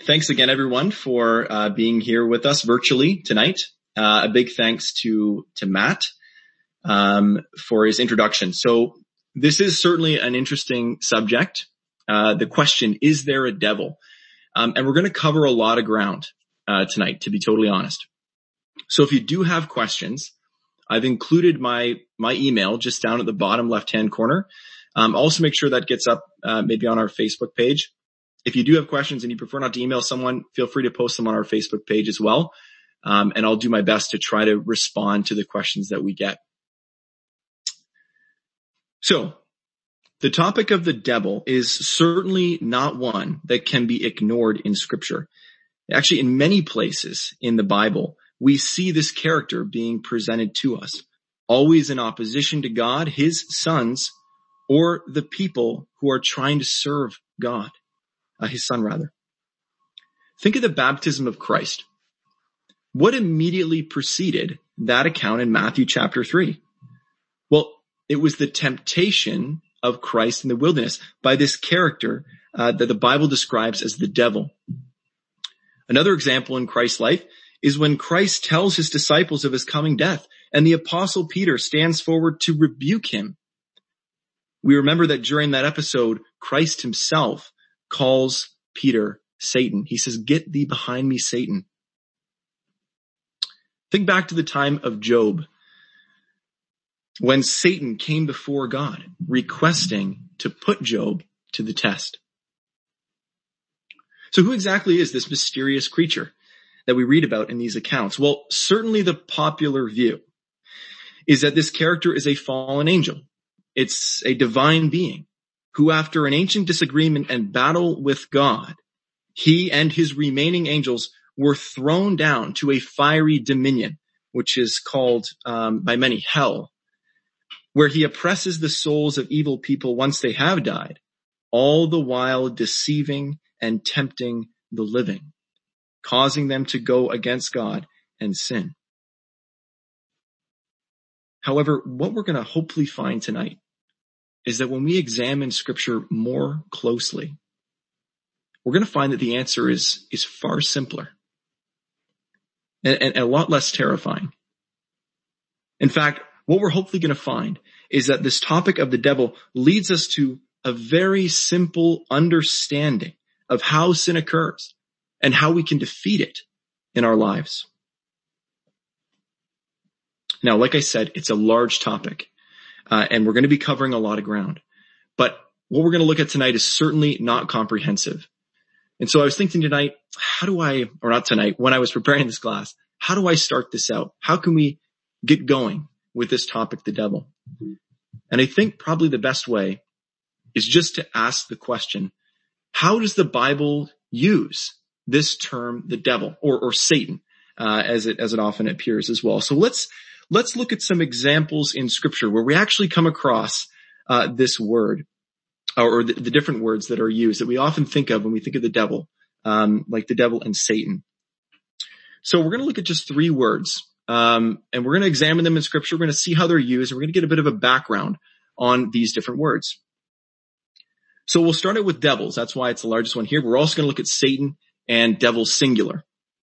Thanks again, everyone, for being here with us virtually tonight. A big thanks to Matt for his introduction. So this is certainly an interesting subject. The question, is there a devil? And we're going to cover a lot of ground tonight, to be totally honest. So if you do have questions, I've included my email just down at the bottom left-hand corner. Also make sure that gets up maybe on our Facebook page. If you do have questions and you prefer not to email someone, feel free to post them on our Facebook page as well. And I'll do my best to try to respond to the questions that we get. So the topic of the devil is certainly not one that can be ignored in Scripture. Actually, in many places in the Bible, we see this character being presented to us, always in opposition to God, his sons, or the people who are trying to serve God. His son, rather. Think of the baptism of Christ. What immediately preceded that account in Matthew chapter 3? Well, it was the temptation of Christ in the wilderness by this character that the Bible describes as the devil. Another example in Christ's life is when Christ tells his disciples of his coming death, and the apostle Peter stands forward to rebuke him. We remember that during that episode, Christ himself calls Peter Satan. He says, "Get thee behind me, Satan." Think back to the time of Job, when Satan came before God, requesting to put Job to the test. So who exactly is this mysterious creature that we read about in these accounts? Well, certainly the popular view is that this character is a fallen angel. It's a divine being who, after an ancient disagreement and battle with God, he and his remaining angels were thrown down to a fiery dominion, which is called by many hell, where he oppresses the souls of evil people once they have died, all the while deceiving and tempting the living, causing them to go against God and sin. However, what we're going to hopefully find tonight is that when we examine Scripture more closely, we're going to find that the answer is far simpler and a lot less terrifying. In fact, what we're hopefully going to find is that this topic of the devil leads us to a very simple understanding of how sin occurs and how we can defeat it in our lives. Now, like I said, it's a large topic. And we're going to be covering a lot of ground. But what we're going to look at tonight is certainly not comprehensive. And so I was thinking tonight, when I was preparing this class, how do I start this out? How can we get going with this topic, the devil? And I think probably the best way is just to ask the question, how does the Bible use this term, the devil, or Satan, as it often appears as well? So let's look at some examples in Scripture where we actually come across this word, or the different words that are used that we often think of when we think of the devil, like the devil and Satan. So we're going to look at just 3 words, and we're going to examine them in Scripture. We're going to see how they're used, and we're going to get a bit of a background on these different words. So we'll start it with devils. That's why it's the largest one here. We're also going to look at Satan and devil singular.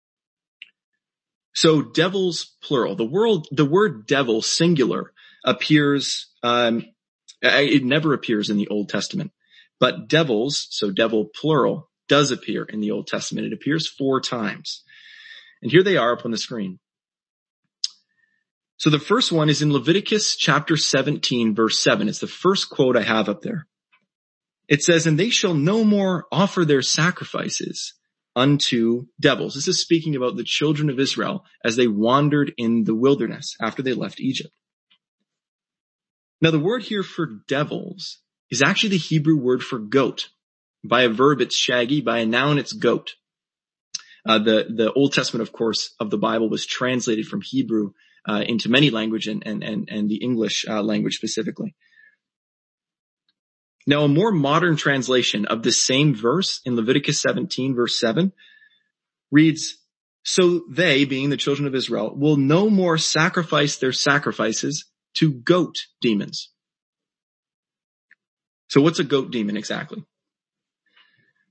So devils plural. The word devil singular appears, it never appears in the Old Testament, but devils, so devil plural, does appear in the Old Testament. It appears 4 times. And here they are up on the screen. So the first one is in Leviticus chapter 17, verse 7. It's the first quote I have up there. It says, "And they shall no more offer their sacrifices unto devils." This is speaking about the children of Israel as they wandered in the wilderness after they left Egypt. Now, the word here for devils is actually the Hebrew word for goat. By a verb, it's shaggy. By a noun, it's goat. The Old Testament, of course, of the Bible was translated from Hebrew into many languages and the English language specifically. Now, a more modern translation of the same verse in Leviticus 17, verse 7, reads, "So they," being the children of Israel, "will no more sacrifice their sacrifices to goat demons." So what's a goat demon exactly?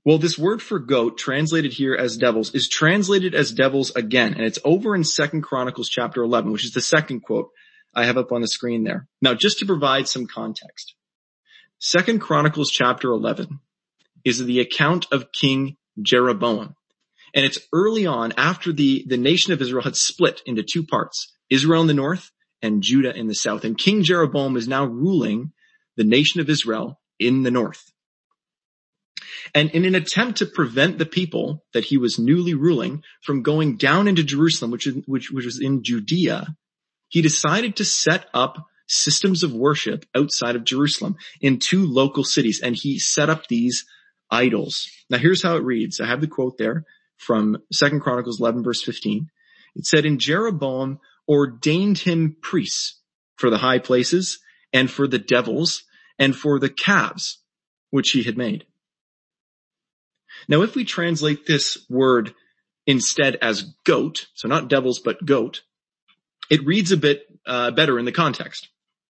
Well, this word for goat, translated here as devils, is translated as devils again, and it's over in 2 Chronicles chapter 11, which is the second quote I have up on the screen there. Now, just to provide some context, 2 Chronicles chapter 11 is the account of King Jeroboam. And it's early on after the nation of Israel had split into two parts, Israel in the north and Judah in the south. And King Jeroboam is now ruling the nation of Israel in the north. And in an attempt to prevent the people that he was newly ruling from going down into Jerusalem, which was in Judea, he decided to set up systems of worship outside of Jerusalem in two local cities. And he set up these idols. Now here's how it reads. I have the quote there from 2 Chronicles 11 verse 15. It said, "And Jeroboam ordained him priests for the high places and for the devils and for the calves which he had made." Now if we translate this word instead as goat, so not devils but goat, it reads a bit better in the context.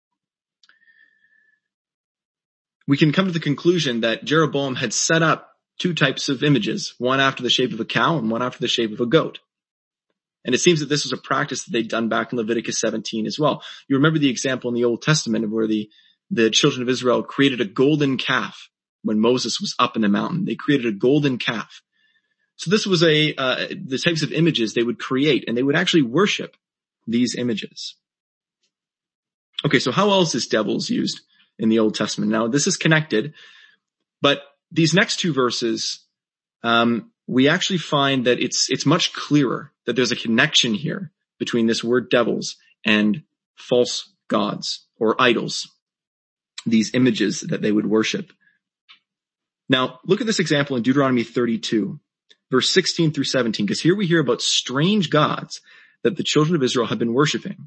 We can come to the conclusion that Jeroboam had set up two types of images, one after the shape of a cow and one after the shape of a goat. And it seems that this was a practice that they'd done back in Leviticus 17 as well. You remember the example in the Old Testament where the children of Israel created a golden calf when Moses was up in the mountain. They created a golden calf. So this was the types of images they would create, and they would actually worship these images. Okay, so how else is devils used in the Old Testament? Now, this is connected, but these next two verses, we actually find that it's much clearer that there's a connection here between this word devils and false gods or idols, these images that they would worship. Now, look at this example in Deuteronomy 32, verse 16 through 17, because here we hear about strange gods that the children of Israel have been worshiping.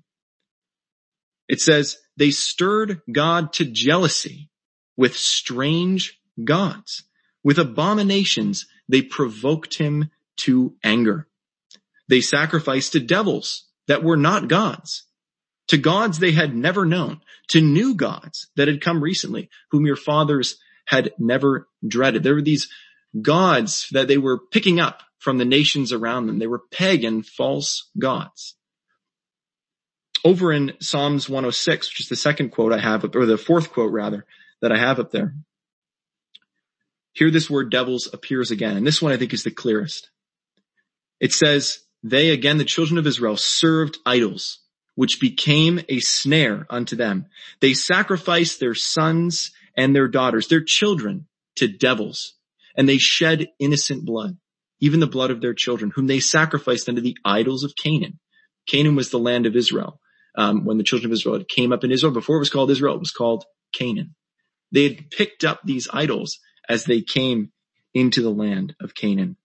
It says, "They stirred God to jealousy with strange gods. With abominations, they provoked him to anger. They sacrificed to devils that were not gods, to gods they had never known, to new gods that had come recently, whom your fathers had never dreaded." There were these gods that they were picking up from the nations around them. They were pagan, false gods. Over in Psalms 106, which is the second quote I have up, or the fourth quote rather, that I have up there, here this word devils appears again. And this one I think is the clearest. It says, "They, again, the children of Israel, served idols, which became a snare unto them. They sacrificed their sons and their daughters, their children, to devils, and they shed innocent blood, even the blood of their children, whom they sacrificed unto the idols of Canaan." Canaan was the land of Israel. When the children of Israel came up in Israel, before it was called Israel, it was called Canaan. They had picked up these idols as they came into the land of Canaan.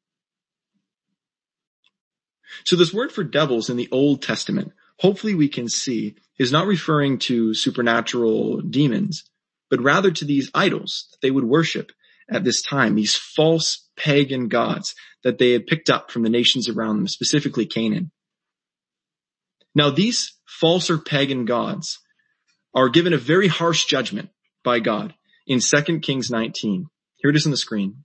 So this word for devils in the Old Testament, hopefully we can see, is not referring to supernatural demons, but rather to these idols that they would worship at this time, these false pagan gods that they had picked up from the nations around them, specifically Canaan. Now these false or pagan gods are given a very harsh judgment by God in 2 Kings 19. Here it is on the screen.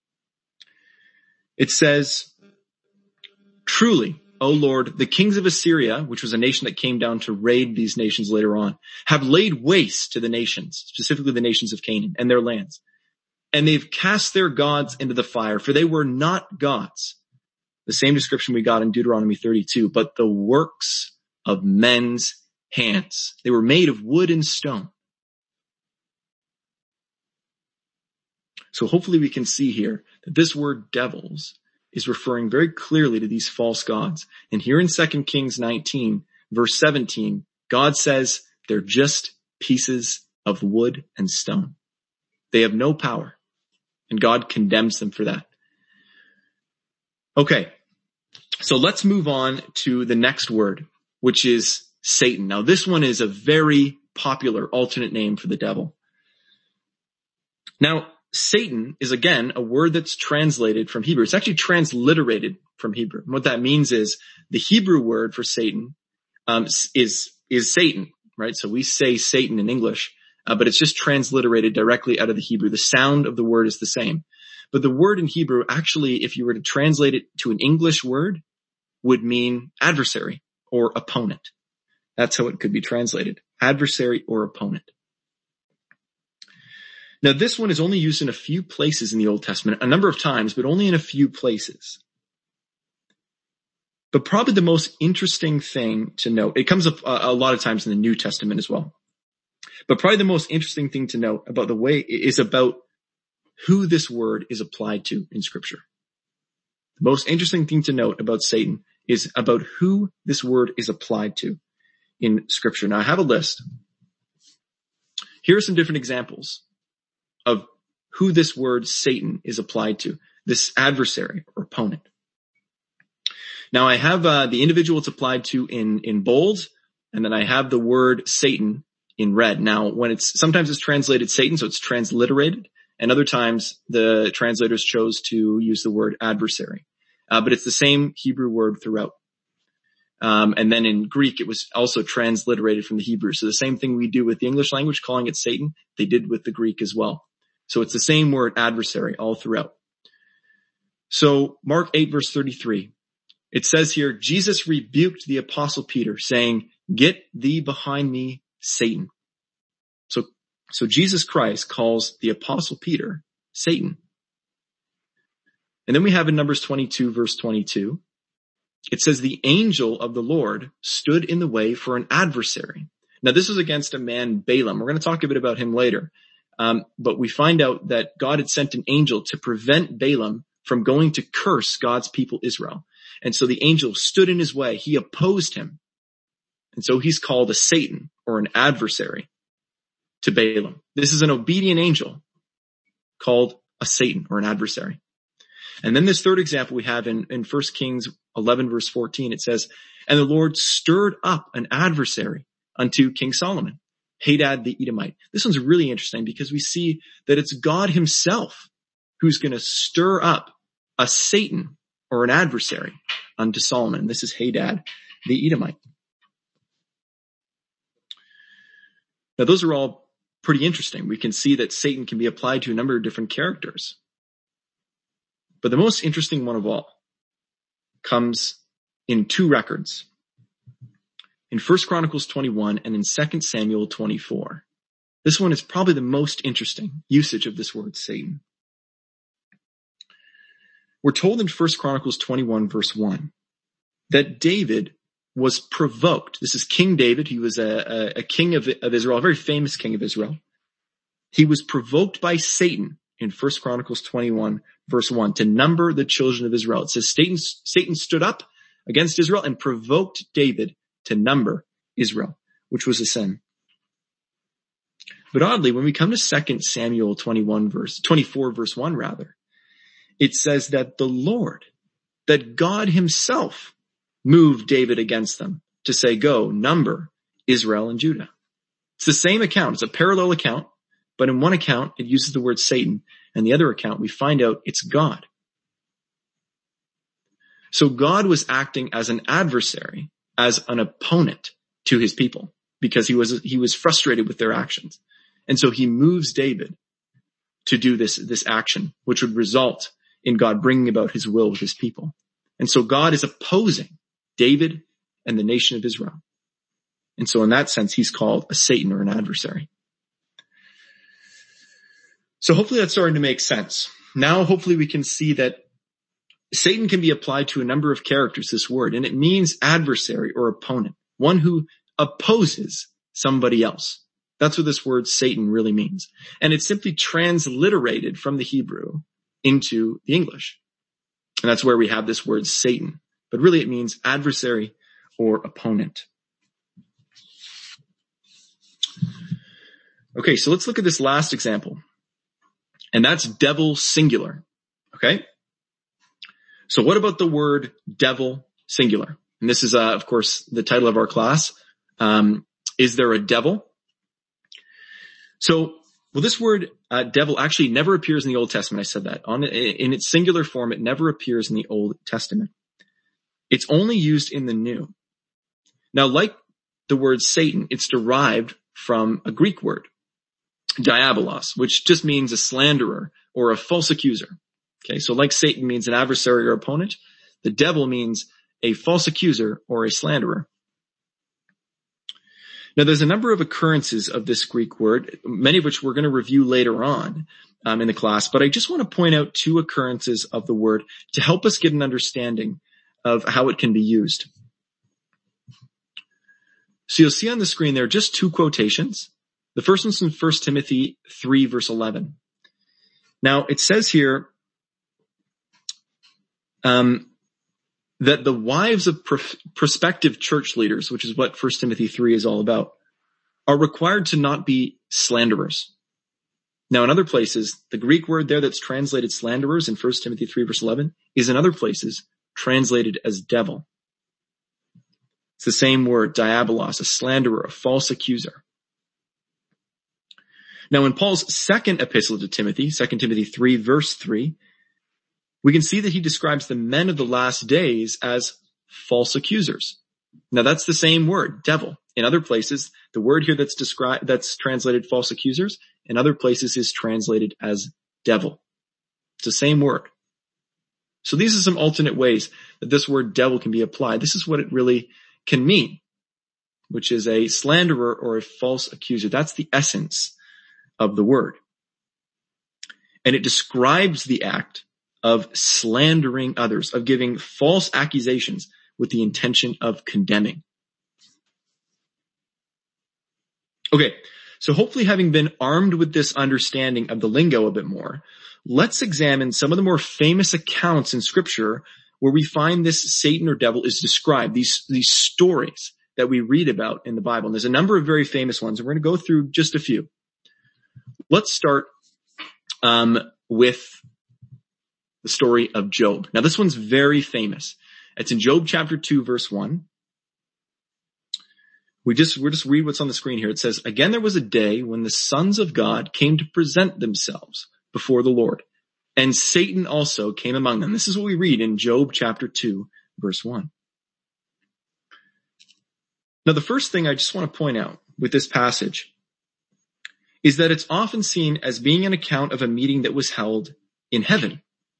It says, "Truly, O Lord, the kings of Assyria," which was a nation that came down to raid these nations later on, "have laid waste to the nations," specifically the nations of Canaan and their lands. "And they've cast their gods into the fire, for they were not gods." The same description we got in Deuteronomy 32, "but the works of men's hands. They were made of wood and stone." So hopefully we can see here that this word devils is referring very clearly to these false gods. And here in 2 Kings 19, verse 17, God says they're just pieces of wood and stone. They have no power, and God condemns them for that. Okay, so let's move on to the next word, which is Satan. Now this one is a very popular alternate name for the devil. Now, Satan is again a word that's translated from Hebrew. It's actually transliterated from Hebrew. And what that means is the Hebrew word for Satan is Satan, right? So we say Satan in English, but it's just transliterated directly out of the Hebrew. The sound of the word is the same. But the word in Hebrew actually, if you were to translate it to an English word, would mean adversary or opponent. That's how it could be translated. Adversary or opponent. Now this one is only used in a few places in the Old Testament, a number of times, but only in a few places. But probably the most interesting thing to note, it comes up a lot of times in the New Testament as well. But probably the most interesting thing to note about the way is about who this word is applied to in Scripture. The most interesting thing to note about Satan is about who this word is applied to in Scripture. Now I have a list. Here are some different examples of who this word Satan is applied to, this adversary or opponent. Now I have the individual it's applied to in bold, and then I have the word Satan in red. Now sometimes it's translated Satan, so it's transliterated, and other times the translators chose to use the word adversary. But it's the same Hebrew word throughout. And then in Greek, it was also transliterated from the Hebrew. So the same thing we do with the English language, calling it Satan, they did with the Greek as well. So it's the same word adversary all throughout. So Mark 8 verse 33, it says here, Jesus rebuked the apostle Peter saying, "Get thee behind me, Satan." So Jesus Christ calls the apostle Peter Satan. And then we have in Numbers 22 verse 22, it says the angel of the Lord stood in the way for an adversary. Now this is against a man Balaam. We're going to talk a bit about him later. But we find out that God had sent an angel to prevent Balaam from going to curse God's people Israel. And so the angel stood in his way. He opposed him. And so he's called a Satan or an adversary to Balaam. This is an obedient angel called a Satan or an adversary. And then this third example we have in 1 Kings 11 verse 14, it says, "And the Lord stirred up an adversary unto King Solomon, Hadad the Edomite." This one's really interesting because we see that it's God himself who's going to stir up a Satan or an adversary unto Solomon. This is Hadad the Edomite. Now those are all pretty interesting. We can see that Satan can be applied to a number of different characters. But the most interesting one of all comes in two records. In 1 Chronicles 21 and in 2 Samuel 24. This one is probably the most interesting usage of this word Satan. We're told in 1 Chronicles 21 verse 1 that David was provoked. This is King David. He was a king of Israel, a very famous king of Israel. He was provoked by Satan in 1 Chronicles 21 verse 1 to number the children of Israel. It says Satan stood up against Israel and provoked David to number Israel, which was a sin. But oddly, when we come to 2 Samuel 24 verse 1 rather, it says that the Lord, that God himself moved David against them to say, "Go, number Israel and Judah." It's the same account. It's a parallel account, but in one account it uses the word Satan, and the other account we find out it's God. So God was acting as an adversary, as an opponent to his people, because he was frustrated with their actions. And so he moves David to do this action, which would result in God bringing about his will with his people. And so God is opposing David and the nation of Israel. And so in that sense, he's called a Satan or an adversary. So hopefully that's starting to make sense. Now hopefully we can see that Satan can be applied to a number of characters, this word, and it means adversary or opponent, one who opposes somebody else. That's what this word Satan really means. And it's simply transliterated from the Hebrew into the English. And that's where we have this word Satan. But really it means adversary or opponent. Okay, so let's look at this last example. And that's devil singular. Okay? So what about the word devil singular? And this is, of course, the title of our class. Is there a devil? So, well, this word devil actually never appears in the Old Testament. I said that. In its singular form, it never appears in the Old Testament. It's only used in the New. Now, like the word Satan, it's derived from a Greek word, diabolos, which just means a slanderer or a false accuser. Okay, so like Satan means an adversary or opponent, the devil means a false accuser or a slanderer. Now, there's a number of occurrences of this Greek word, many of which we're going to review later on in the class, but I just want to point out two occurrences of the word to help us get an understanding of how it can be used. So you'll see on the screen there are just two quotations. The first one's from 1 Timothy 3, verse 11. Now, it says here that the wives of prospective church leaders, which is what 1 Timothy 3 is all about, are required to not be slanderers. Now, in other places, the Greek word there that's translated slanderers in 1 Timothy 3, verse 11 is in other places translated as devil. It's the same word, diabolos, a slanderer, a false accuser. Now, in Paul's second epistle to Timothy, 2 Timothy 3, verse 3, we can see that he describes the men of the last days as false accusers. Now, that's the same word, devil. In other places, the word here that's translated false accusers, in other places is translated as devil. It's the same word. So these are some alternate ways that this word devil can be applied. This is what it really can mean, which is a slanderer or a false accuser. That's the essence of the word. And it describes the act of slandering others, of giving false accusations with the intention of condemning. Okay, so hopefully having been armed with this understanding of the lingo a bit more, let's examine some of the more famous accounts in Scripture where we find this Satan or devil is described, these stories that we read about in the Bible. And there's a number of very famous ones, and we're going to go through just a few. Let's start with the story of Job. Now, this one's very famous. It's in Job chapter 2, verse 1. We'll just read what's on the screen here. It says, "Again, there was a day when the sons of God came to present themselves before the Lord, and Satan also came among them." This is what we read in Job chapter 2, verse 1. Now, the first thing I just want to point out with this passage is that it's often seen as being an account of a meeting that was held in heaven.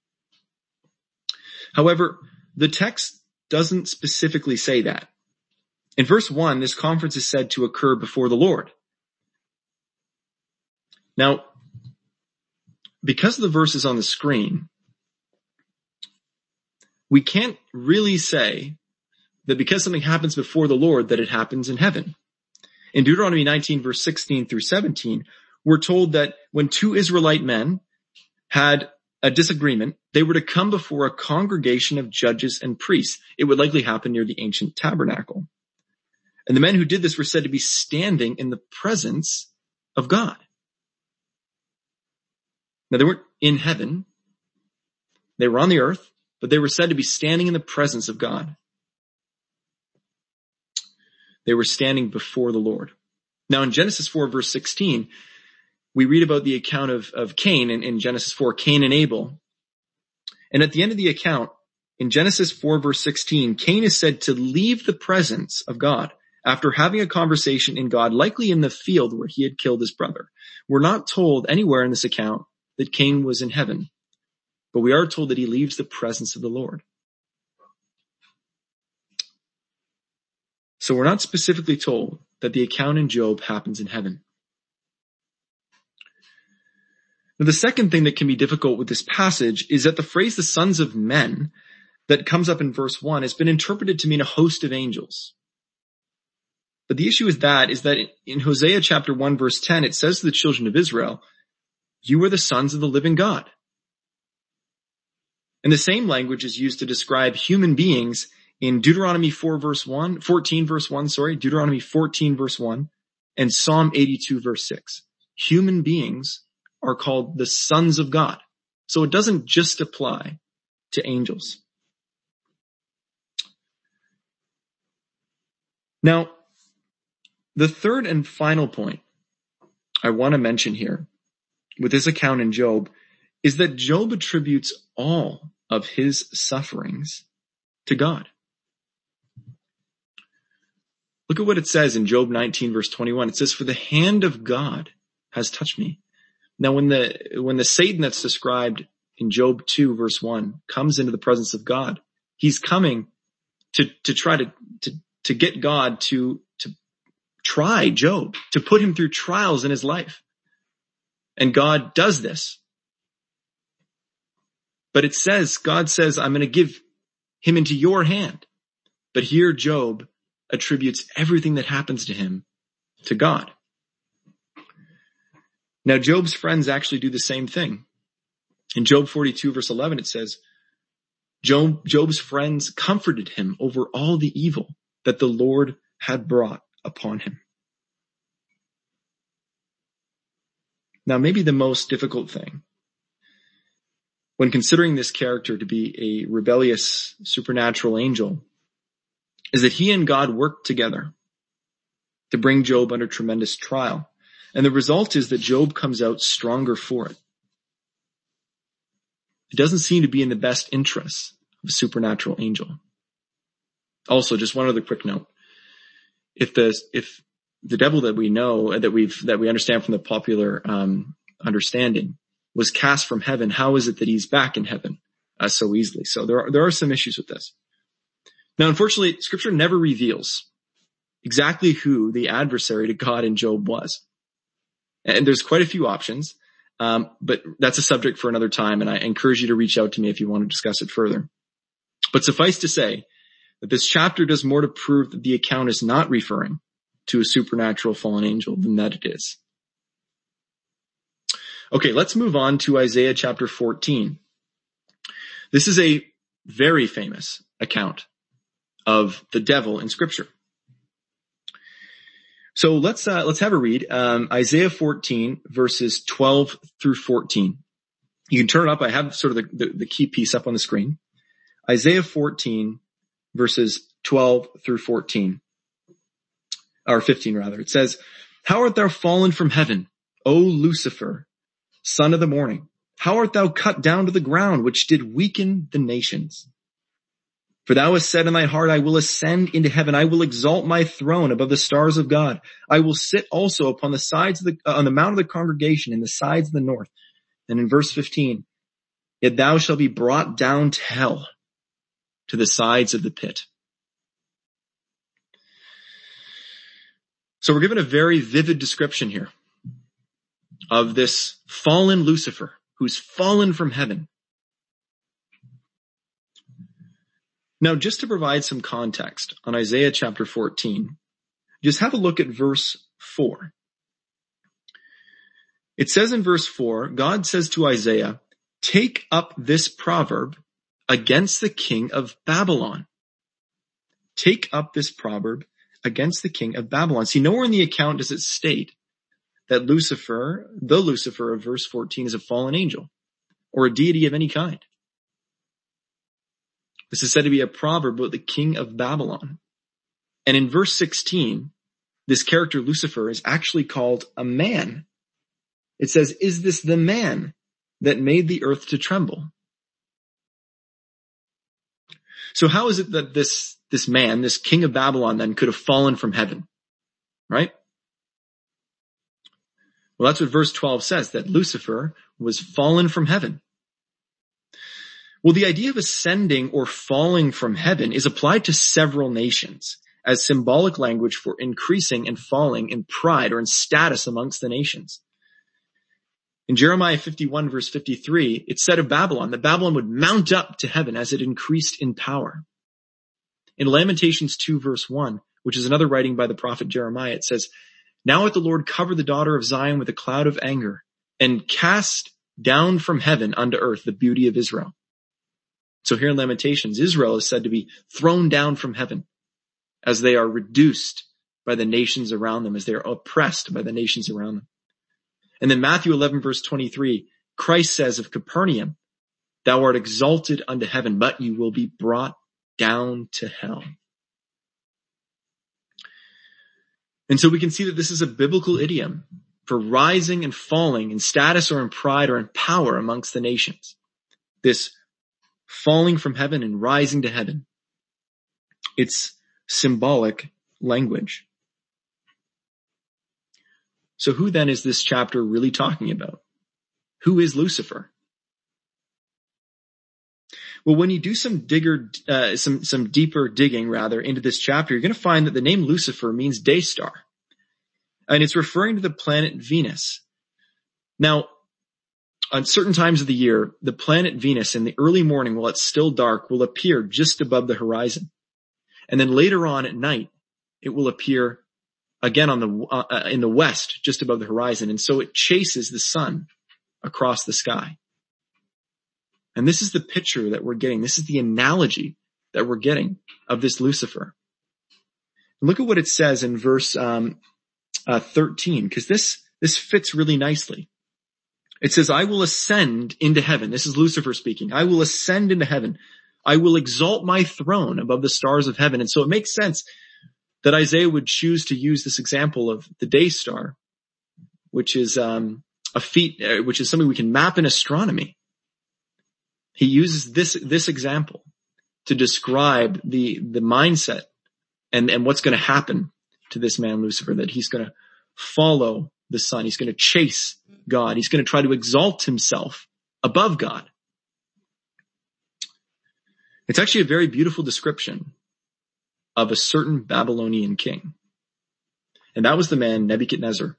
However, the text doesn't specifically say that. In verse 1, this conference is said to occur before the Lord. Now, because the verse is on the screen, we can't really say that because something happens before the Lord that it happens in heaven. In Deuteronomy 19, verse 16 through 17, we're told that when two Israelite men had a disagreement, they were to come before a congregation of judges and priests. It would likely happen near the ancient tabernacle. And the men who did this were said to be standing in the presence of God. Now, they weren't in heaven. They were on the earth, but they were said to be standing in the presence of God. They were standing before the Lord. Now, in Genesis 4, verse 16, we read about the account of Cain in Genesis 4, Cain and Abel. And at the end of the account, in Genesis 4, verse 16, Cain is said to leave the presence of God after having a conversation in God, likely in the field where he had killed his brother. We're not told anywhere in this account that Cain was in heaven, but we are told that he leaves the presence of the Lord. So we're not specifically told that the account in Job happens in heaven. Now, the second thing that can be difficult with this passage is that the phrase "the sons of men" that comes up in verse 1 has been interpreted to mean a host of angels. But the issue is that in Hosea chapter 1, verse 10, it says to the children of Israel, "You are the sons of the living God." And the same language is used to describe human beings in Deuteronomy 14, verse 1, Deuteronomy 14, verse 1, and Psalm 82, verse 6. Human beings are called the sons of God. So it doesn't just apply to angels. Now, the third and final point I want to mention here with this account in Job is that Job attributes all of his sufferings to God. Look at what it says in Job 19, verse 21. It says, "For the hand of God has touched me." Now, when the Satan that's described in Job 2 verse 1 comes into the presence of God. He's coming to try to get God to try Job, to put him through trials in his life. And God does this. But it says, God says, I'm going to give him into your hand. But here Job attributes everything that happens to him to God. Now Job's friends actually do the same thing. In Job 42 verse 11 it says, Job's friends comforted him over all the evil that the Lord had brought upon him. Now maybe the most difficult thing when considering this character to be a rebellious supernatural angel is that he and God worked together to bring Job under tremendous trial. And the result is that Job comes out stronger for it. It doesn't seem to be in the best interests of a supernatural angel. Also, just one other quick note. If the devil that we know, that we understand from the popular understanding was cast from heaven, how is it that he's back in heaven so easily? So there are some issues with this. Now, unfortunately, Scripture never reveals exactly who the adversary to God in Job was. And there's quite a few options, but that's a subject for another time, and I encourage you to reach out to me if you want to discuss it further. But suffice to say that this chapter does more to prove that the account is not referring to a supernatural fallen angel than that it is. Okay, let's move on to Isaiah chapter 14. This is a very famous account of the devil in Scripture. So let's have a read. Isaiah 14 verses 12 through 14. You can turn it up. I have sort of the key piece up on the screen. Isaiah 14 verses 12 through 14. Or 15 rather. It says, "How art thou fallen from heaven, O Lucifer, son of the morning? How art thou cut down to the ground, which did weaken the nations? For thou hast said in thy heart, I will ascend into heaven. I will exalt my throne above the stars of God. I will sit also upon the sides of on the mount of the congregation in the sides of the north." And in verse 15, "Yet thou shalt be brought down to hell, to the sides of the pit." So we're given a very vivid description here of this fallen Lucifer who's fallen from heaven. Now, just to provide some context on Isaiah chapter 14, just have a look at verse 4. It says in verse 4, God says to Isaiah, "Take up this proverb against the king of Babylon." Take up this proverb against the king of Babylon. See, nowhere in the account does it state that Lucifer, the Lucifer of verse 14, is a fallen angel or a deity of any kind. This is said to be a proverb about the king of Babylon. And in verse 16, this character Lucifer is actually called a man. It says, "Is this the man that made the earth to tremble?" So how is it that this man, this king of Babylon, then could have fallen from heaven? Right? Well, that's what verse 12 says, that Lucifer was fallen from heaven. Well, the idea of ascending or falling from heaven is applied to several nations as symbolic language for increasing and falling in pride or in status amongst the nations. In Jeremiah 51 verse 53, it said of Babylon that Babylon would mount up to heaven as it increased in power. In Lamentations 2 verse 1, which is another writing by the prophet Jeremiah, it says, "Now hath the Lord covered the daughter of Zion with a cloud of anger, and cast down from heaven unto earth the beauty of Israel." So here in Lamentations, Israel is said to be thrown down from heaven as they are reduced by the nations around them, as they are oppressed by the nations around them. And then Matthew 11 verse 23, Christ says of Capernaum, "Thou art exalted unto heaven, but you will be brought down to hell." And so we can see that this is a biblical idiom for rising and falling in status or in pride or in power amongst the nations. This falling from heaven and rising to heaven. It's symbolic language. So who then is this chapter really talking about? Who is Lucifer? Well, when you do some deeper digging rather into this chapter, you're going to find that the name Lucifer means day star. And it's referring to the planet Venus. Now, on certain times of the year, the planet Venus in the early morning, while it's still dark, will appear just above the horizon. And then later on at night, it will appear again in the west, just above the horizon. And so it chases the sun across the sky. And this is the picture that we're getting. This is the analogy that we're getting of this Lucifer. Look at what it says in verse 13, because this fits really nicely. It says, I will ascend into heaven. This is Lucifer speaking. I will ascend into heaven. I will exalt my throne above the stars of heaven. And so it makes sense that Isaiah would choose to use this example of the day star, which is which is something we can map in astronomy. He uses this example to describe the mindset and what's going to happen to this man Lucifer, that he's going to follow the sun. He's going to chase God. He's going to try to exalt himself above God. It's actually a very beautiful description of a certain Babylonian king. And that was the man Nebuchadnezzar.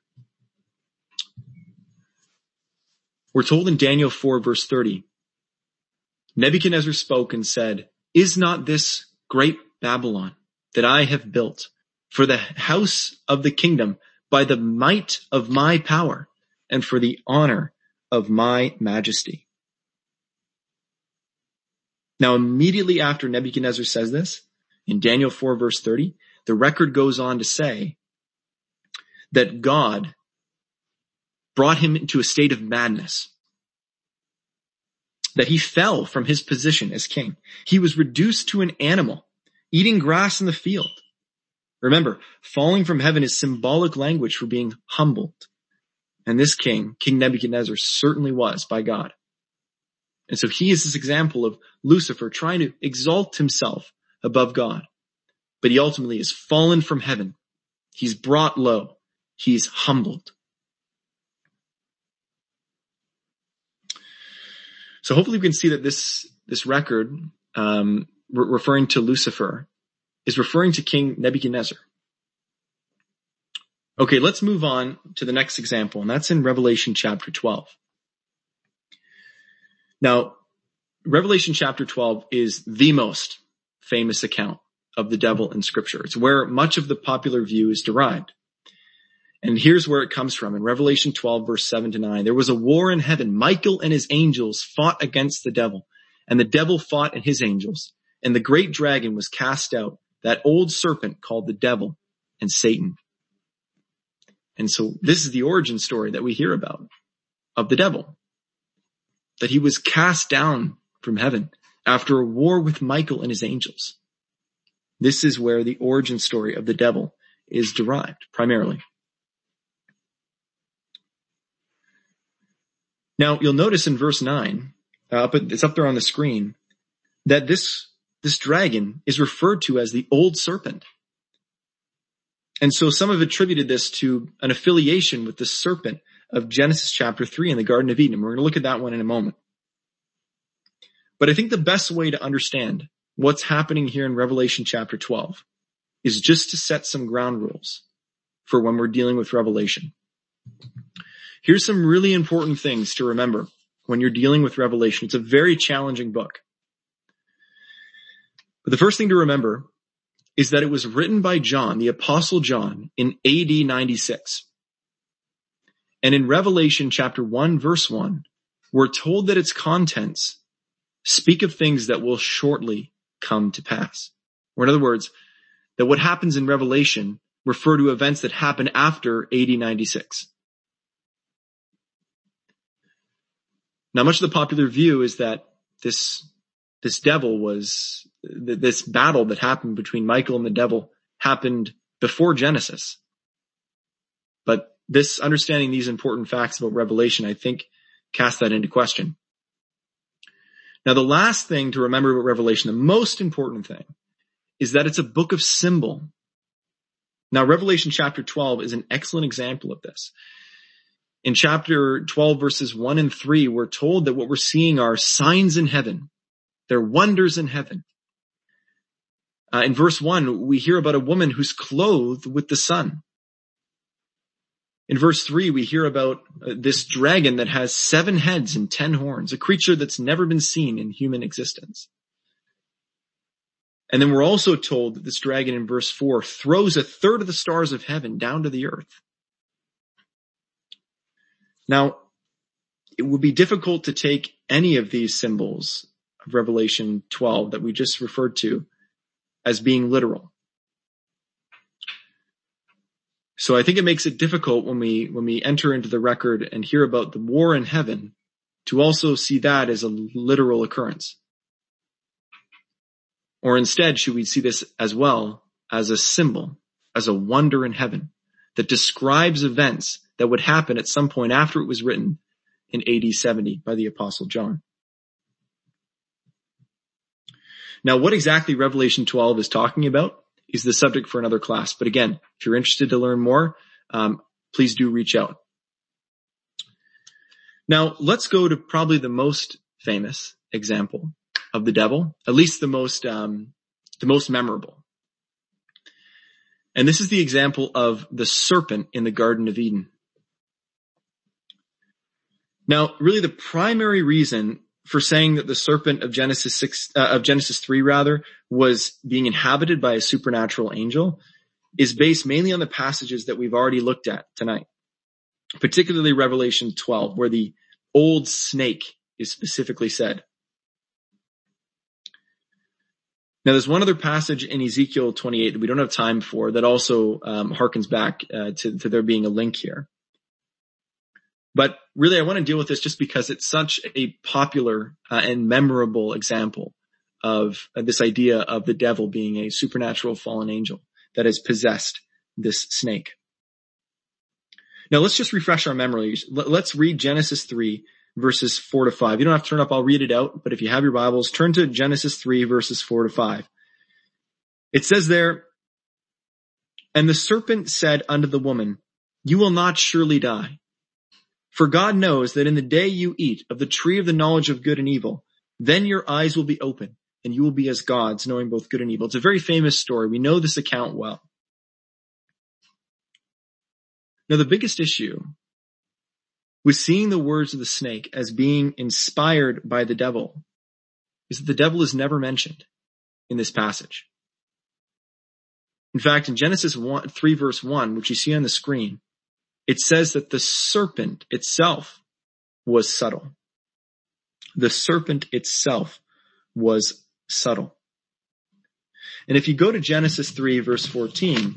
We're told in Daniel 4 verse 30, Nebuchadnezzar spoke and said, is not this great Babylon that I have built for the house of the kingdom by the might of my power and for the honor of my majesty? Now, immediately after Nebuchadnezzar says this, in Daniel 4 verse 30, the record goes on to say that God brought him into a state of madness, that he fell from his position as king. He was reduced to an animal, eating grass in the field. Remember, falling from heaven is symbolic language for being humbled. And this king, King Nebuchadnezzar, certainly was by God. And so he is this example of Lucifer trying to exalt himself above God. But he ultimately is fallen from heaven. He's brought low. He's humbled. So hopefully we can see that this record, referring to Lucifer, is referring to King Nebuchadnezzar. Okay, let's move on to the next example, and that's in Revelation chapter 12. Now, Revelation chapter 12 is the most famous account of the devil in Scripture. It's where much of the popular view is derived. And here's where it comes from. In Revelation 12, verse 7-9, there was a war in heaven. Michael and his angels fought against the devil, and the devil fought and his angels. And the great dragon was cast out, that old serpent called the devil and Satan. And so this is the origin story that we hear about of the devil, that he was cast down from heaven after a war with Michael and his angels. This is where the origin story of the devil is derived primarily. Now, you'll notice in verse 9, it's up there on the screen, that this dragon is referred to as the old serpent. And so some have attributed this to an affiliation with the serpent of Genesis chapter 3 in the Garden of Eden. We're going to look at that one in a moment. But I think the best way to understand what's happening here in Revelation chapter 12 is just to set some ground rules for when we're dealing with Revelation. Here's some really important things to remember when you're dealing with Revelation. It's a very challenging book. But the first thing to remember is that it was written by John, the Apostle John, in AD 96. And in Revelation chapter 1, verse 1, we're told that its contents speak of things that will shortly come to pass. Or in other words, that what happens in Revelation refer to events that happen after AD 96. Now, much of the popular view is that this devil was, this battle that happened between Michael and the devil happened before Genesis. But this understanding these important facts about Revelation, I think, cast that into question. Now, the last thing to remember about Revelation, the most important thing, is that it's a book of symbol. Now, Revelation chapter 12 is an excellent example of this. In chapter 12, verses 1 and 3, we're told that what we're seeing are signs in heaven, They're wonders in heaven. In verse 1, we hear about a woman who's clothed with the sun. In verse 3, we hear about this dragon that has 7 heads and 10 horns, a creature that's never been seen in human existence. And then we're also told that this dragon in verse 4 throws 1/3 of the stars of heaven down to the earth. Now, it would be difficult to take any of these symbols of Revelation 12 that we just referred to as being literal. So I think it makes it difficult when we enter into the record and hear about the war in heaven to also see that as a literal occurrence. Or instead, should we see this as well as a symbol, as a wonder in heaven that describes events that would happen at some point after it was written in AD 70 by the Apostle John? Now, what exactly Revelation 12 is talking about is the subject for another class. But again, if you're interested to learn more, please do reach out. Now, let's go to probably the most famous example of the devil, at least the most memorable. And this is the example of the serpent in the Garden of Eden. Now, really the primary reason for saying that the serpent of Genesis 3 was being inhabited by a supernatural angel is based mainly on the passages that we've already looked at tonight, particularly Revelation 12, where the old snake is specifically said. Now, there's one other passage in Ezekiel 28 that we don't have time for that also harkens back to there being a link here. But really, I want to deal with this just because it's such a popular and memorable example of this idea of the devil being a supernatural fallen angel that has possessed this snake. Now, let's just refresh our memories. Let's read Genesis 3, verses 4 to 5. You don't have to turn up. I'll read it out. But if you have your Bibles, turn to Genesis 3, verses 4 to 5. It says there, "And the serpent said unto the woman, You will not surely die. For God knows that in the day you eat of the tree of the knowledge of good and evil, then your eyes will be open, and you will be as gods, knowing both good and evil." It's a very famous story. We know this account well. Now, the biggest issue with seeing the words of the snake as being inspired by the devil is that the devil is never mentioned in this passage. In fact, in Genesis 3, verse 1, which you see on the screen, it says that the serpent itself was subtle. The serpent itself was subtle. And if you go to Genesis 3, verse 14,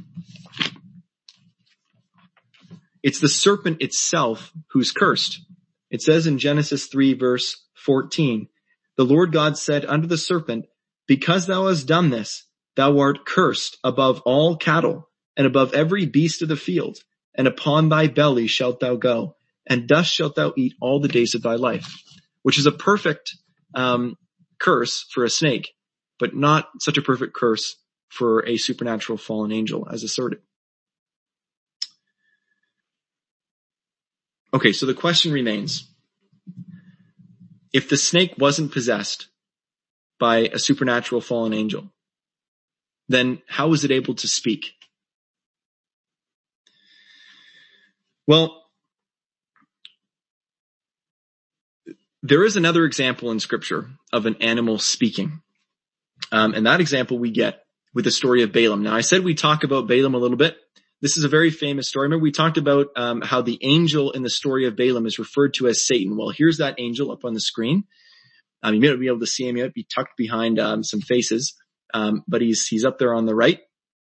it's the serpent itself who's cursed. It says in Genesis 3, verse 14, "The Lord God said unto the serpent, Because thou hast done this, thou art cursed above all cattle, and above every beast of the field. And upon thy belly shalt thou go, and dust shalt thou eat all the days of thy life," which is a perfect curse for a snake, but not such a perfect curse for a supernatural fallen angel, as asserted. Okay, so the question remains, if the snake wasn't possessed by a supernatural fallen angel, then how was it able to speak? Well, there is another example in Scripture of an animal speaking. And that example we get with the story of Balaam. Now, I said we'd talk about Balaam a little bit. This is a very famous story. Remember, we talked about how the angel in the story of Balaam is referred to as Satan. Well, here's that angel up on the screen. You may not be able to see him. He might be tucked behind some faces, but he's up there on the right.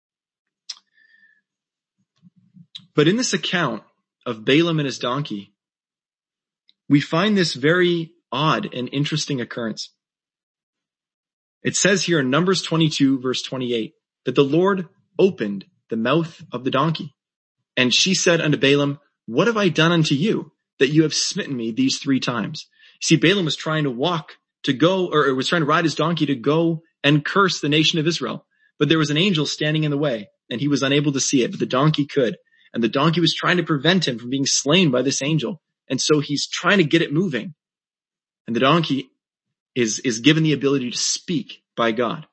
But in this account of Balaam and his donkey, we find this very odd and interesting occurrence. It says here in Numbers 22, verse 28, that the Lord opened the mouth of the donkey. And she said unto Balaam, "What have I done unto you, that you have smitten me these 3 times? See, Balaam was trying to was trying to ride his donkey to go and curse the nation of Israel. But there was an angel standing in the way, and he was unable to see it, but the donkey could. And the donkey was trying to prevent him from being slain by this angel. And so he's trying to get it moving. And the donkey is given the ability to speak by God.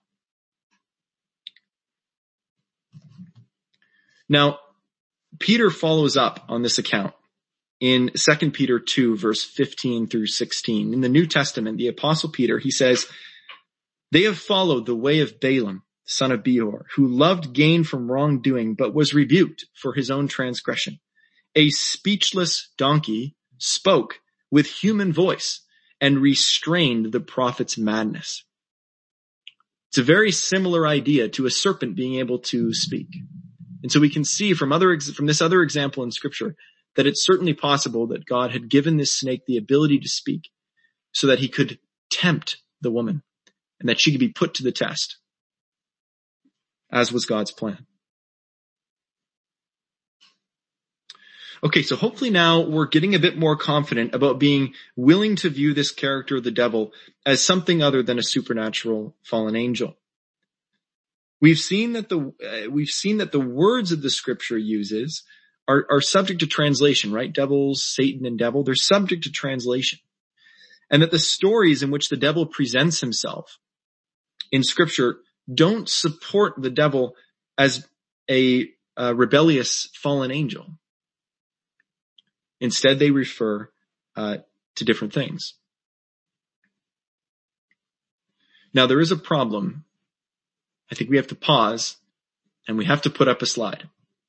Now, Peter follows up on this account in 2 Peter 2, verse 15 through 16. In the New Testament, the Apostle Peter, he says, "They have followed the way of Balaam, son of Beor, who loved gain from wrongdoing, but was rebuked for his own transgression. A speechless donkey spoke with human voice and restrained the prophet's madness." It's a very similar idea to a serpent being able to speak. And so we can see from this other example in Scripture that it's certainly possible that God had given this snake the ability to speak so that he could tempt the woman and that she could be put to the test, as was God's plan. Okay, so hopefully now we're getting a bit more confident about being willing to view this character, the devil, as something other than a supernatural fallen angel. We've seen that the words of the Scripture uses are subject to translation, right? Devils, Satan, and devil, they're subject to translation. And that the stories in which the devil presents himself in Scripture don't support the devil as a rebellious fallen angel. Instead, they refer to different things. Now, there is a problem. I think we have to pause and we have to put up a slide.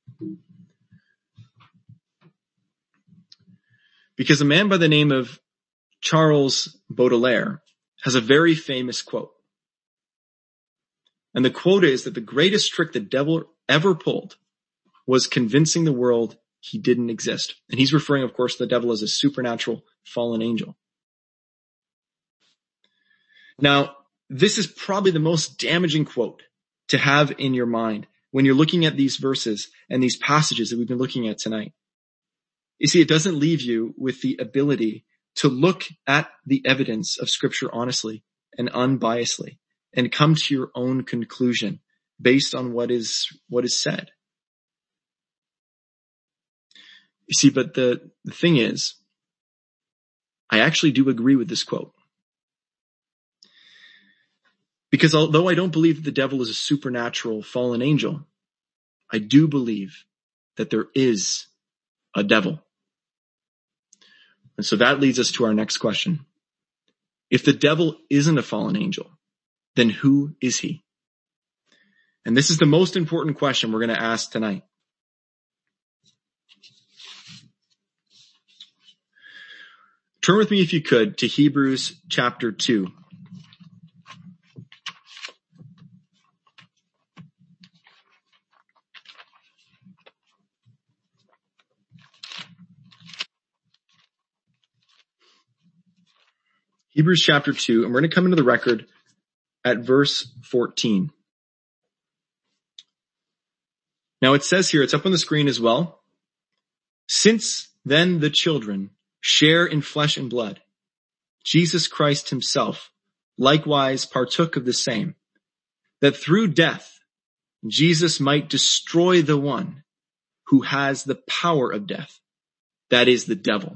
Because a man by the name of Charles Baudelaire has a very famous quote. And the quote is that the greatest trick the devil ever pulled was convincing the world he didn't exist. And he's referring, of course, to the devil as a supernatural fallen angel. Now, this is probably the most damaging quote to have in your mind when you're looking at these verses and these passages that we've been looking at tonight. You see, it doesn't leave you with the ability to look at the evidence of Scripture honestly and unbiasedly and come to your own conclusion based on what is said. You see, but the thing is, I actually do agree with this quote. Because although I don't believe that the devil is a supernatural fallen angel, I do believe that there is a devil. And so that leads us to our next question. If the devil isn't a fallen angel, then who is he? And this is the most important question we're going to ask tonight. Turn with me, if you could, to Hebrews chapter 2. Hebrews chapter 2, and we're going to come into the record at verse 14. Now it says here, it's up on the screen as well. Since then the children share in flesh and blood, Jesus Christ himself likewise partook of the same, that through death Jesus might destroy the one who has the power of death, that is the devil.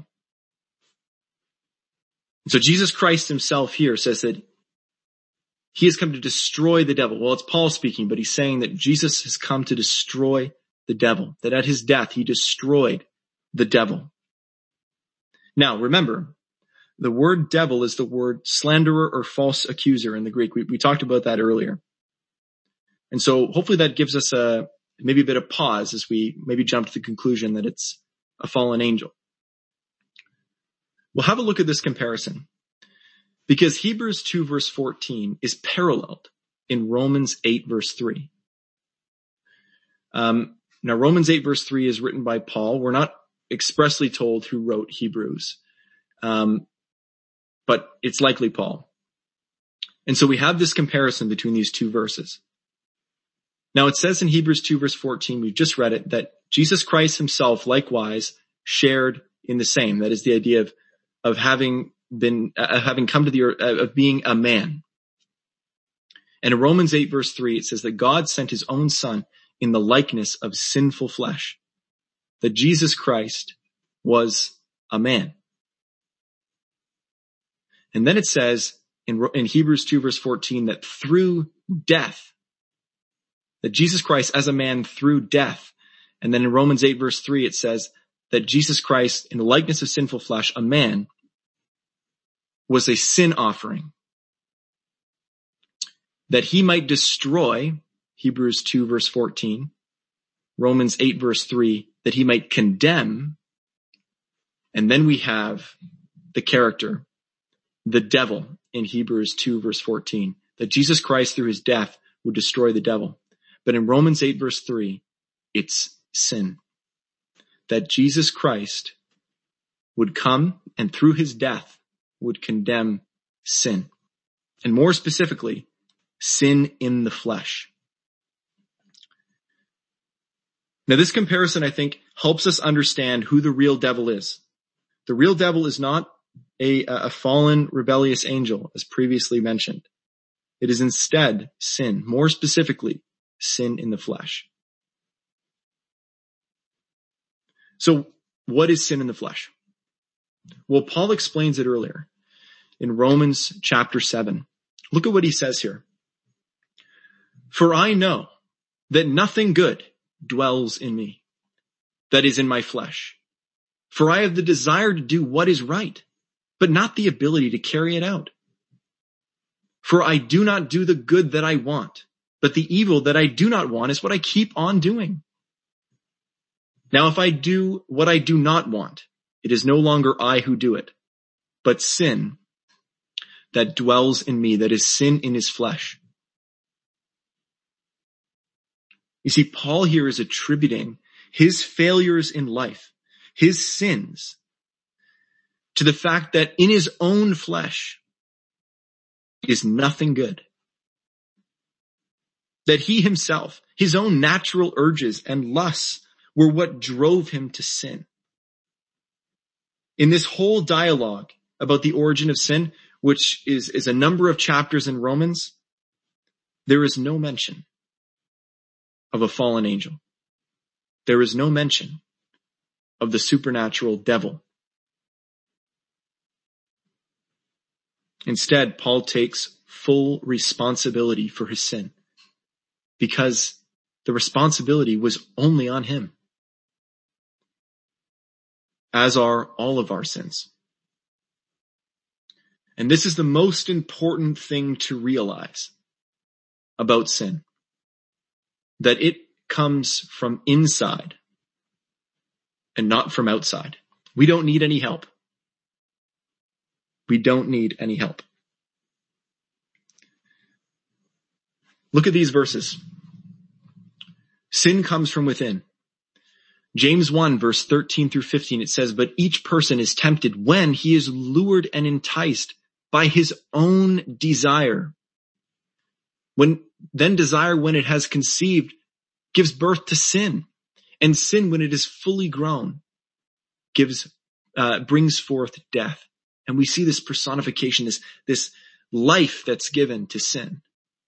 So Jesus Christ himself here says that he has come to destroy the devil. Well, it's Paul speaking, but he's saying that Jesus has come to destroy the devil, that at his death he destroyed the devil. Now, remember, the word devil is the word slanderer or false accuser in the Greek. We talked about that earlier. And so hopefully that gives us maybe a bit of pause as we maybe jump to the conclusion that it's a fallen angel. We'll have a look at this comparison because Hebrews 2 verse 14 is paralleled in Romans 8 verse 3. Now Romans 8 verse 3 is written by Paul. We're not expressly told who wrote Hebrews, but it's likely Paul. And so we have this comparison between these two verses. Now it says in Hebrews 2 verse 14, we've just read it, that Jesus Christ himself likewise shared in the same. That is the idea of having come to the earth, of being a man. And in Romans 8 verse 3, it says that God sent his own son in the likeness of sinful flesh, that Jesus Christ was a man. And then it says in Hebrews 2 verse 14 that through death, that Jesus Christ as a man through death. And then in Romans 8 verse 3 it says that Jesus Christ in the likeness of sinful flesh, a man, was a sin offering, that he might destroy, Hebrews 2 verse 14, Romans 8 verse 3, that he might condemn. And then we have the character, the devil, in Hebrews 2 verse 14, that Jesus Christ through his death would destroy the devil. But in Romans 8 verse 3, it's sin. That Jesus Christ would come and through his death would condemn sin. And more specifically, sin in the flesh. Now this comparison, I think, helps us understand who the real devil is. The real devil is not a fallen, rebellious angel, as previously mentioned. It is instead sin, more specifically, sin in the flesh. So what is sin in the flesh? Well, Paul explains it earlier in Romans chapter 7. Look at what he says here. For I know that nothing good dwells in me, that is in my flesh. For I have the desire to do what is right, but not the ability to carry it out. For I do not do the good that I want, but the evil that I do not want is what I keep on doing. Now if I do what I do not want, it is no longer I who do it, but sin that dwells in me, that is sin in his flesh. You see, Paul here is attributing his failures in life, his sins, to the fact that in his own flesh is nothing good. That he himself, his own natural urges and lusts were what drove him to sin. In this whole dialogue about the origin of sin, which is a number of chapters in Romans, there is no mention of a fallen angel. There is no mention of the supernatural devil. Instead, Paul takes full responsibility for his sin because the responsibility was only on him, as are all of our sins. And this is the most important thing to realize about sin, that it comes from inside and not from outside. We don't need any help. We don't need any help. Look at these verses. Sin comes from within. James 1 verse 13 through 15, it says, but each person is tempted when he is lured and enticed by his own desire. Then desire, when it has conceived, gives birth to sin. And sin, when it is fully grown, brings forth death. And we see this personification, this life that's given to sin.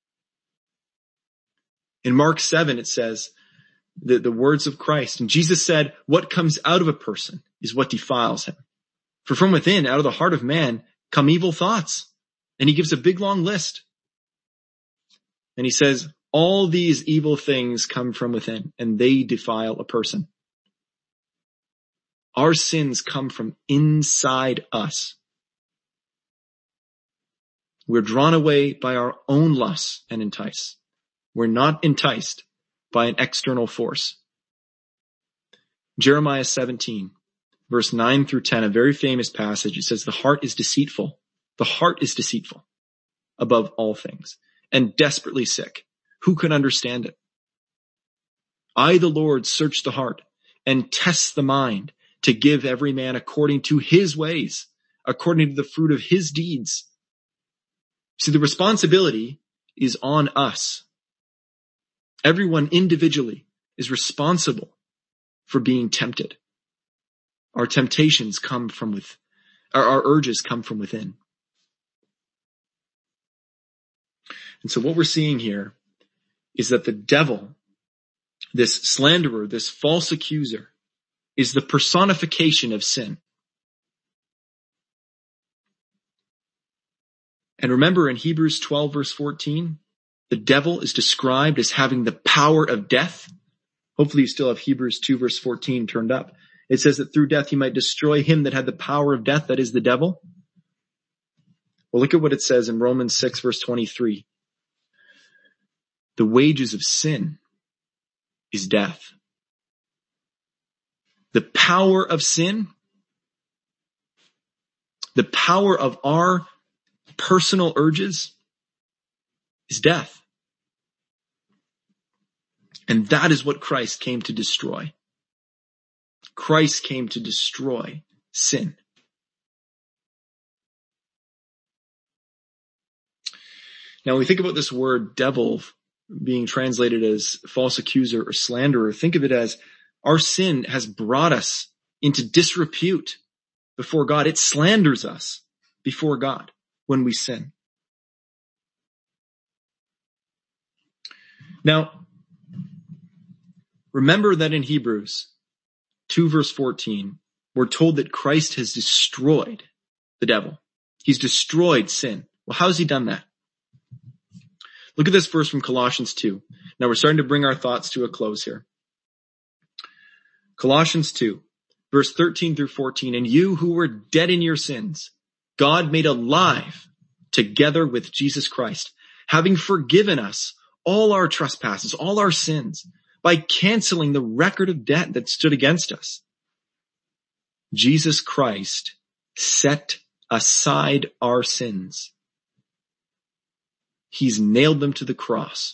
In Mark 7, it says the words of Christ. And Jesus said, what comes out of a person is what defiles him. For from within, out of the heart of man, come evil thoughts. And he gives a big long list. And he says, all these evil things come from within, and they defile a person. Our sins come from inside us. We're drawn away by our own lusts and entice. We're not enticed by an external force. Jeremiah 17, verse 9 through 10, a very famous passage. It says, the heart is deceitful. The heart is deceitful above all things and desperately sick. Who can understand it? I, the Lord, search the heart and test the mind to give every man according to his ways, according to the fruit of his deeds. See, the responsibility is on us. Everyone individually is responsible for being tempted. Our temptations come from our urges come from within. And so what we're seeing here is that the devil, this slanderer, this false accuser, is the personification of sin. And remember in Hebrews 12 verse 14, the devil is described as having the power of death. Hopefully you still have Hebrews 2 verse 14 turned up. It says that through death he might destroy him that had the power of death, that is the devil. Well, look at what it says in Romans 6 verse 23. The wages of sin is death. The power of sin, the power of our personal urges is death. And that is what Christ came to destroy. Christ came to destroy sin. Now, when we think about this word devil being translated as false accuser or slanderer, think of it as our sin has brought us into disrepute before God. It slanders us before God when we sin. Now, remember that in Hebrews 2 verse 14, we're told that Christ has destroyed the devil. He's destroyed sin. Well, how has he done that? Look at this verse from Colossians 2. Now we're starting to bring our thoughts to a close here. Colossians 2, verse 13 through 14. And you who were dead in your sins, God made alive together with Jesus Christ, having forgiven us all our trespasses, all our sins, by canceling the record of debt that stood against us. Jesus Christ set aside our sins. He's nailed them to the cross.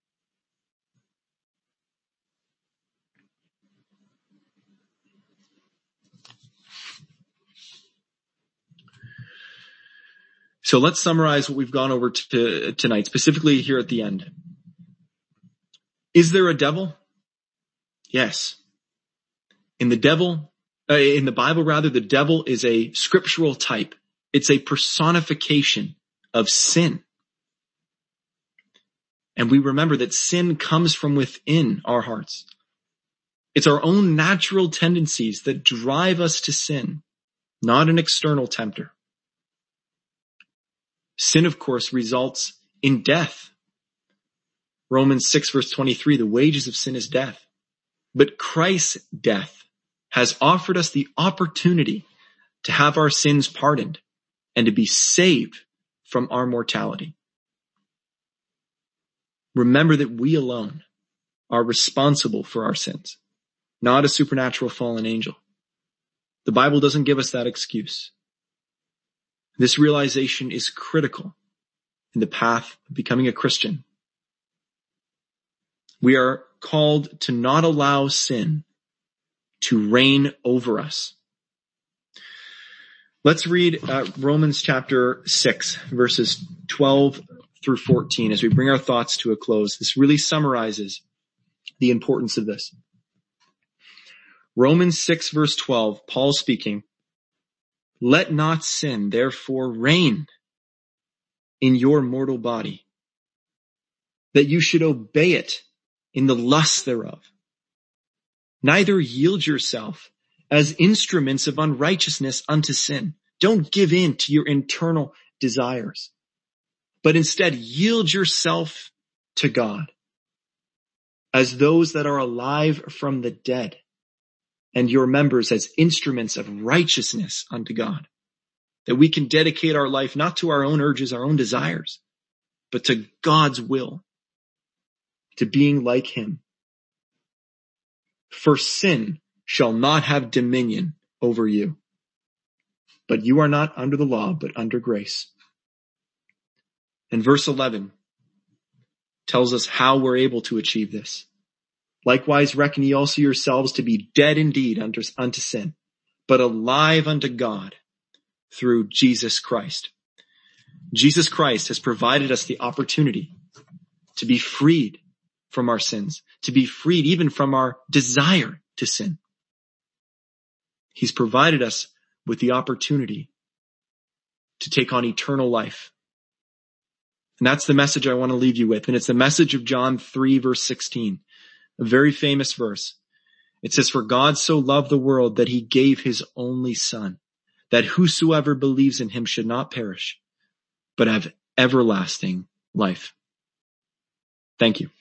So let's summarize what we've gone over tonight, specifically here at the end. Is there a devil? Yes. In the Bible, the devil is a scriptural type. It's a personification of sin. And we remember that sin comes from within our hearts. It's our own natural tendencies that drive us to sin, not an external tempter. Sin, of course, results in death. Romans 6 verse 23, the wages of sin is death. But Christ's death has offered us the opportunity to have our sins pardoned and to be saved from our mortality. Remember that we alone are responsible for our sins, not a supernatural fallen angel. The Bible doesn't give us that excuse. This realization is critical in the path of becoming a Christian. We are called to not allow sin to reign over us. Let's read Romans chapter 6, verses 12 through 14 as we bring our thoughts to a close. This really summarizes the importance of this. Romans 6, verse 12, Paul speaking, let not sin therefore reign in your mortal body, that you should obey it in the lusts thereof. Neither yield yourself as instruments of unrighteousness unto sin. Don't give in to your internal desires, but instead yield yourself to God as those that are alive from the dead, and your members as instruments of righteousness unto God. That we can dedicate our life not to our own urges, our own desires, but to God's will, to being like him. For sin shall not have dominion over you. But you are not under the law, but under grace. And verse 11 tells us how we're able to achieve this. Likewise reckon ye also yourselves to be dead indeed unto sin, but alive unto God through Jesus Christ. Jesus Christ has provided us the opportunity to be freed from our sins, to be freed even from our desire to sin. He's provided us with the opportunity to take on eternal life. And that's the message I want to leave you with. And it's the message of John 3 verse 16, a very famous verse. It says, for God so loved the world that he gave his only son, that whosoever believes in him should not perish, but have everlasting life. Thank you.